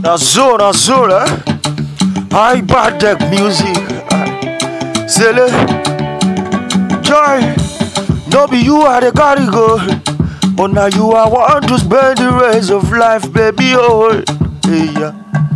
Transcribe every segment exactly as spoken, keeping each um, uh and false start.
Azul, azul, eh? I bad deck music. Sele, joy. No be you are the carry go, but now you are want to spend the rest of life, baby. Oh, hey, yeah.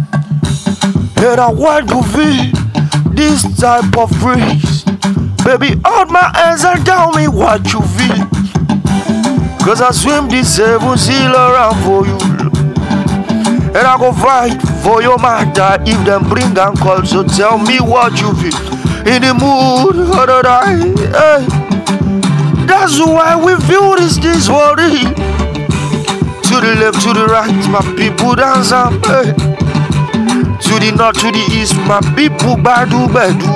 And I want to feel this type of breeze, baby. Hold my hands and tell me what you feel. Cause I swim the seven seal around for you, and I go fight for your matter if them bring and call. So tell me what you feel. In the mood, or not I, hey. That's why we feel this, this worry. To the left, to the right, my people dance up, hey. To the north, to the east, my people badu badu.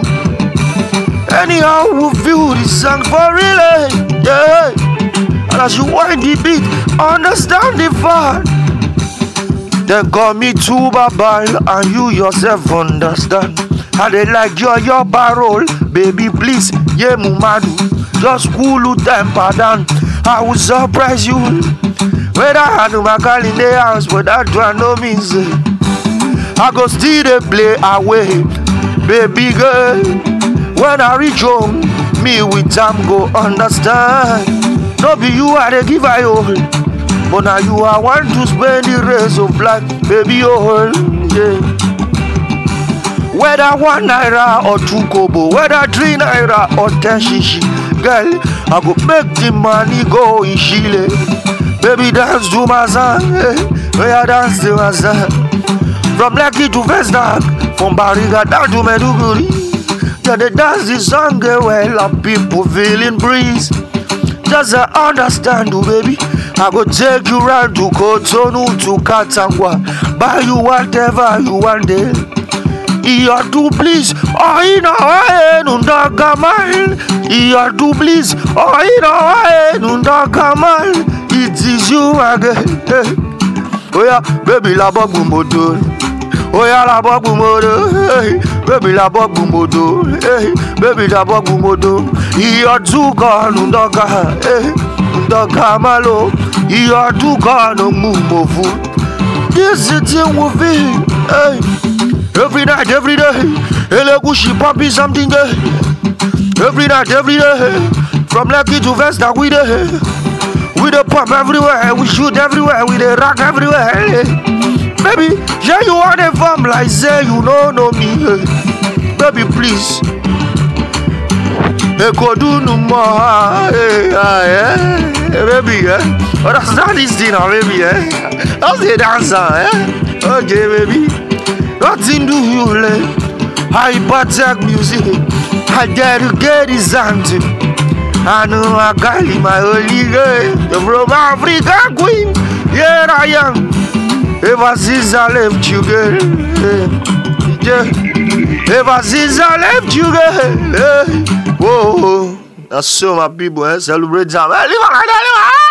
Anyhow, we feel this song for real, hey. Yeah. And as you wind the beat, understand the fun. Then call me to Babal, and you yourself understand. I they like your your barrel, baby please, yeah mumadu. Just cool temper down. I will surprise you. When I had my girl in the house, but that one no means it. I go still they play away, baby girl. When I reach home, me with time go understand. No be you are the giver, oh, but now you are want to spend the rest of life, baby, oh, yeah. Whether one naira or two kobo, whether three naira or ten shishi, girl, I go make the money go in Chile. Baby, dance to my song, hey, where I dance to my song. From Lekki to Vestac, from Bariga down to Meduguri, yeah, they dance this song, girl, well, of people feeling breeze. Just uh, understand, oh, baby. I go take you round to Cotonou, to Katangwa, buy you whatever you want there. Iya do please, oh ina wae nunda gamal. Iya do please, oh ina wae nunda gamal. It is you again. Oh yeah, baby la bogu modo. Oh yeah, la bogu modo. Hey, baby la bogu modo. Hey, baby la bogu modo. Iya do ga nunda ga. Hey, nunda gamalo. Iya do ga no mumofu. This is it we feel. Hey. Every night, every day, Elegushi popping something day. Every night, every day, from Lekki to Vestac we dey. We dey pop everywhere, we shoot everywhere, we dey rock everywhere. Baby, yeah you want a farm like say you don't know me. Baby please, they go do no more. Hey, hey, baby, eh? Oh, that's not this thing, baby, eh? That's the dancer, eh? Okay, baby. Nothing do you like hypertech music. I dedicate this song to I know I got my holy girl from Africa queen. Yeah, I am. Ever since I left you, girl. Yeah. Ever since I left you, girl. Whoa. That's so my people, eh? Celebrate time.